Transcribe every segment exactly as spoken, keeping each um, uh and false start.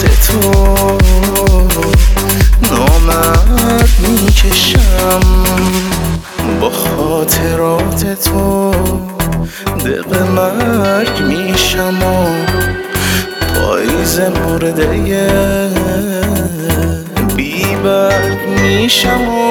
تو نامرد میکشم، با خاطرات تو دق مرگ میشم و پاییز مرده بی برگ میشم و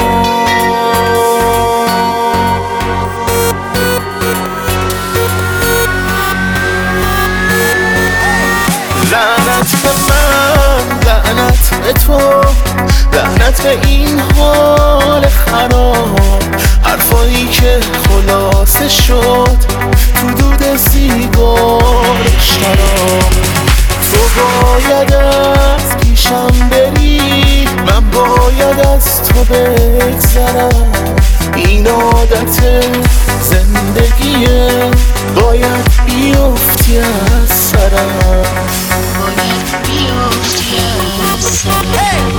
لعنت به من، لعنت به تو، لعنت به این حال خراب، حرفایی که خلاصه شد تو دود سیگار شراب. تو باید از پیشم بری، من باید از تو بگذرم، این عادت زندگیه باید بیفتی از سرم، باید بیفتی از سرم.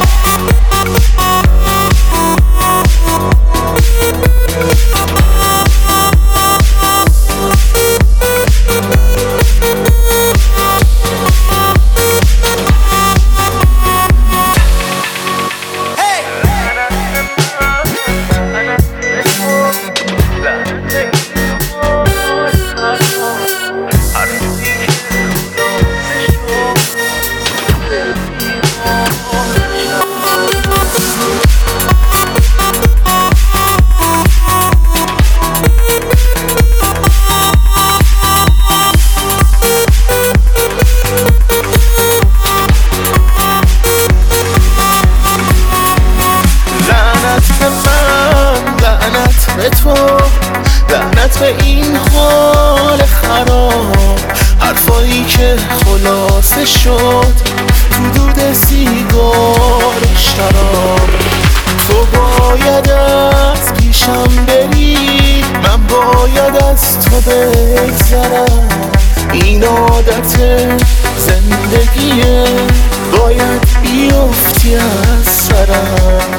تو لعنت به این حال خراب، حرفایی که خلاصه شد تو دود سیگار شراب. تو باید از پیشم بری، من باید از تو بگذرم، این عادت زندگیه باید بیفتی از سرم.